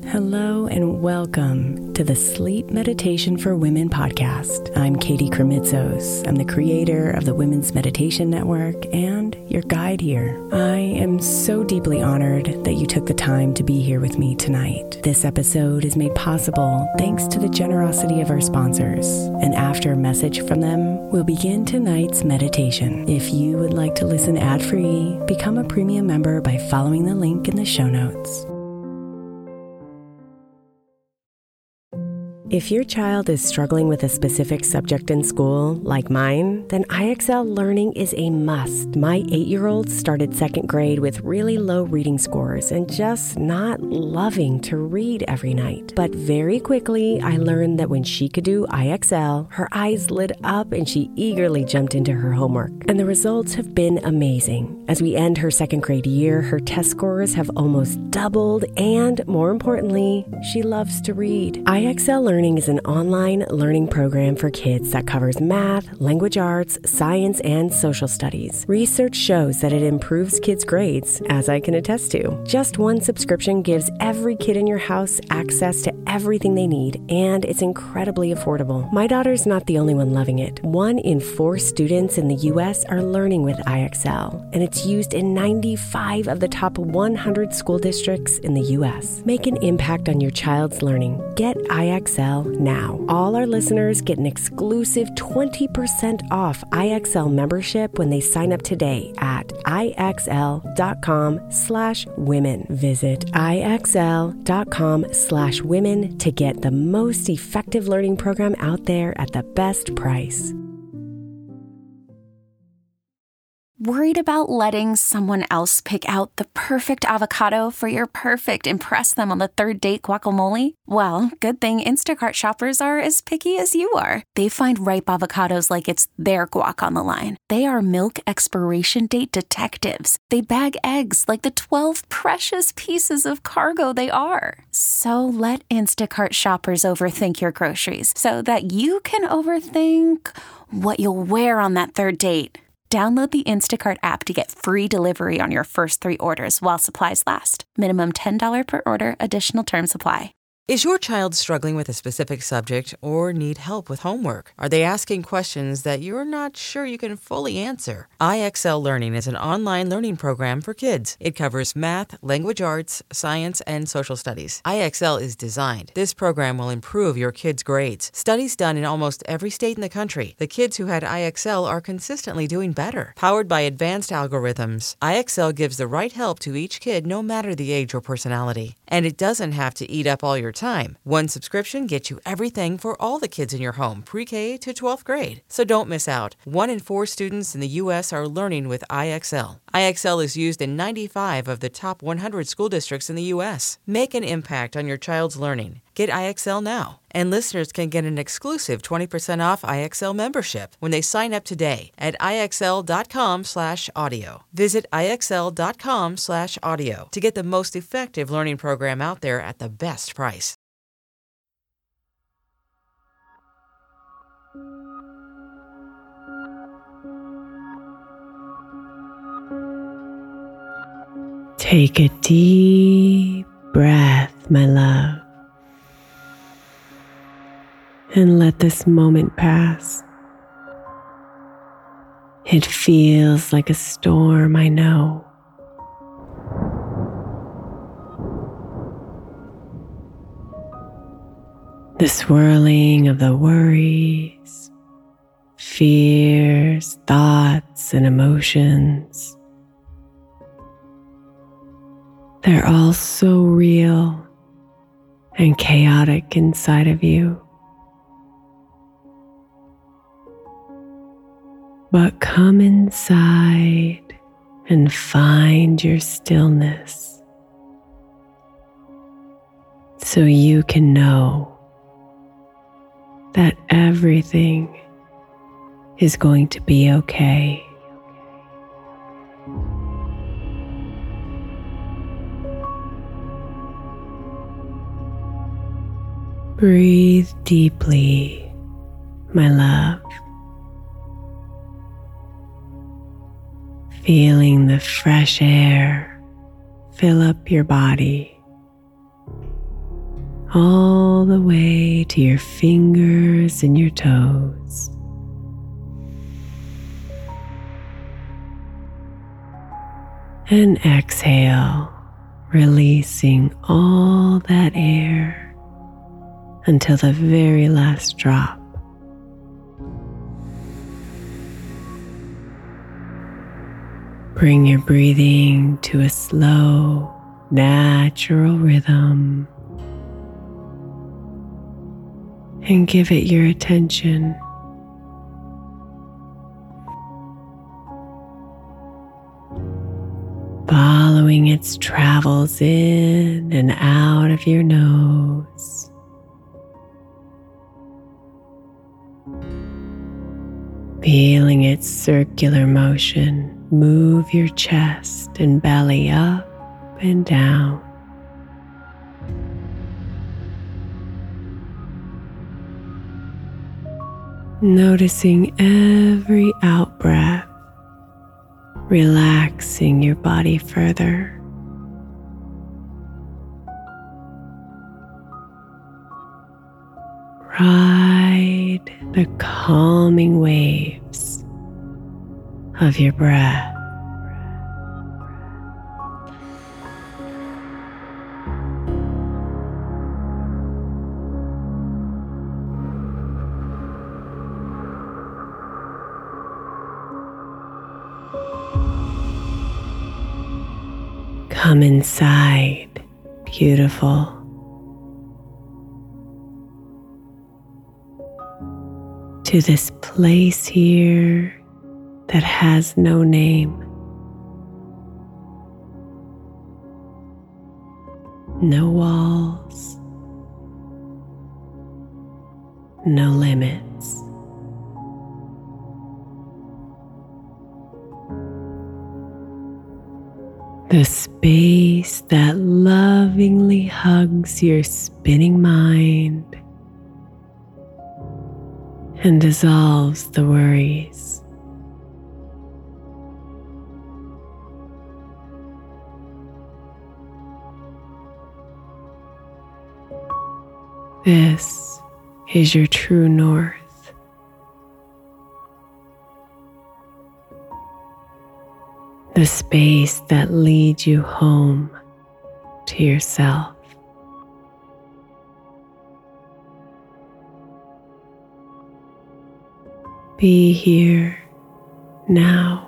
Hello and welcome to the Sleep Meditation for Women podcast. I'm Katie Kremitzos. I'm the creator of the Women's Meditation Network and your guide here. I am so deeply honored that you took the time to be here with me tonight. This episode is made possible thanks to the generosity of our sponsors. And after a message from them, we'll begin tonight's meditation. If you would like to listen ad-free, become a premium member by following the link in the show notes. If your child is struggling with a specific subject in school, like mine, then IXL Learning is a must. My 8-year-old started second grade with really low reading scores and just not loving to read every night. But very quickly, I learned that when she could do IXL, her eyes lit up and she eagerly jumped into her homework. And the results have been amazing. As we end her second grade year, her test scores have almost doubled, and more importantly, she loves to read. IXL Learning is an online learning program for kids that covers math, language arts, science, and social studies. Research shows that it improves kids' grades, as I can attest to. Just one subscription gives every kid in your house access to everything they need, and it's incredibly affordable. My daughter's not the only one loving it. 1 in 4 students in the U.S. are learning with IXL, and it's used in 95 of the top 100 school districts in the U.S. Make an impact on your child's learning. Get IXL now. All our listeners get an exclusive 20% off IXL membership when they sign up today at IXL.com/women. Visit IXL.com/women to get the most effective learning program out there at the best price. Worried about letting someone else pick out the perfect avocado for your perfect impress them on the third date guacamole? Well, good thing Instacart shoppers are as picky as you are. They find ripe avocados like it's their guac on the line. They are milk expiration date detectives. They bag eggs like the 12 precious pieces of cargo they are. So let Instacart shoppers overthink your groceries so that you can overthink what you'll wear on that third date. Download the Instacart app to get free delivery on your first 3 orders while supplies last. Minimum $10 per order. Additional terms apply. Is your child struggling with a specific subject or need help with homework? Are they asking questions that you're not sure you can fully answer? IXL Learning is an online learning program for kids. It covers math, language arts, science, and social studies. IXL is designed. This program will improve your kids' grades. Studies done in almost every state in the country. The kids who had IXL are consistently doing better. Powered by advanced algorithms, IXL gives the right help to each kid no matter the age or personality. And it doesn't have to eat up all your time. One subscription gets you everything for all the kids in your home, pre-K to 12th grade. So don't miss out. 1 in 4 students in the U.S. are learning with IXL. IXL is used in 95 of the top 100 school districts in the U.S. Make an impact on your child's learning. Get IXL now. And listeners can get an exclusive 20% off IXL membership when they sign up today at IXL.com/audio. Visit IXL.com/audio to get the most effective learning program out there at the best price. Take a deep breath, my love, and let this moment pass. It feels like a storm, I know. The swirling of the worries, fears, thoughts, and emotions. They're all so real and chaotic inside of you. But come inside and find your stillness so you can know that everything is going to be okay. Breathe deeply, my love, feeling the fresh air fill up your body. all the way to your fingers and your toes. And exhale, releasing all that air until the very last drop. Bring your breathing to a slow, natural rhythm and give it your attention. Following its travels in and out of your nose. Feeling its circular motion move your chest and belly up and down. Noticing every out-breath, relaxing your body further. Ride the calming waves of your breath. Come inside, beautiful. To this place here that has no name. No walls, no limits. The space that lovingly hugs your spinning mind and dissolves the worries. This is your true north. The space that leads you home to yourself. Be here now.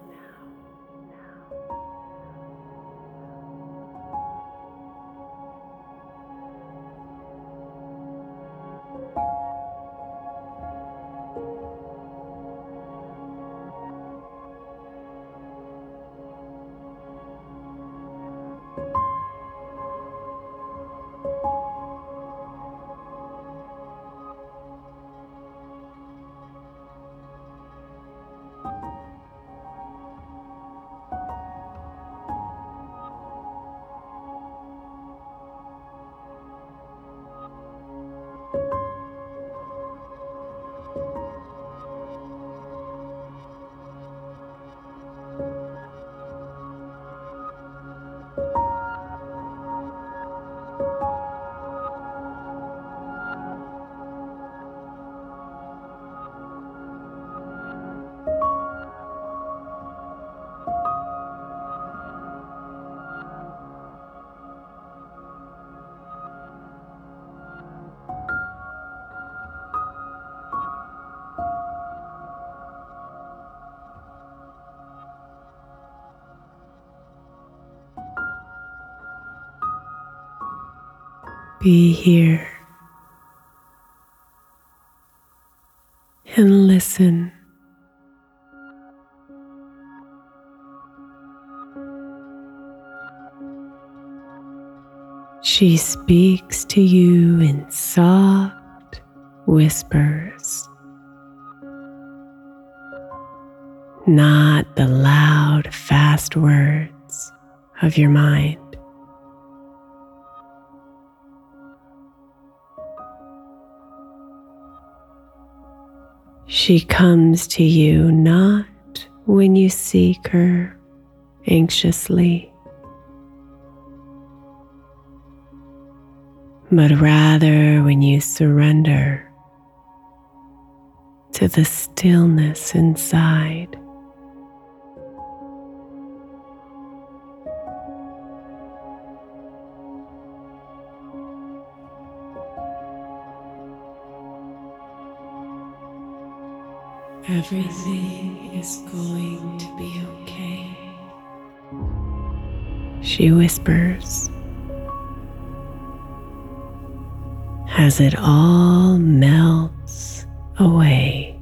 Be here and listen. She speaks to you in soft whispers, not the loud, fast words of your mind. She comes to you not when you seek her anxiously, but rather when you surrender to the stillness inside. Everything is going to be okay, she whispers, as it all melts away.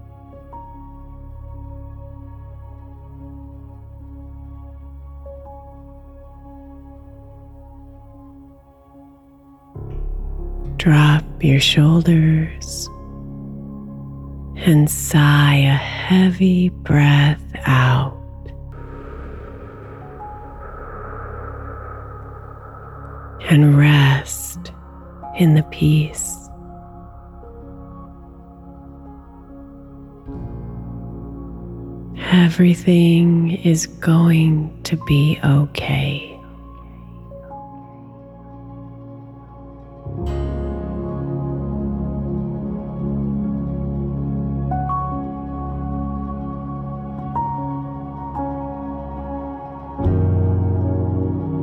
Drop your shoulders and sigh a heavy breath out. And rest in the peace. Everything is going to be okay.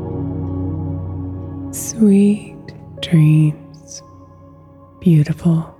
Sweet dreams, beautiful.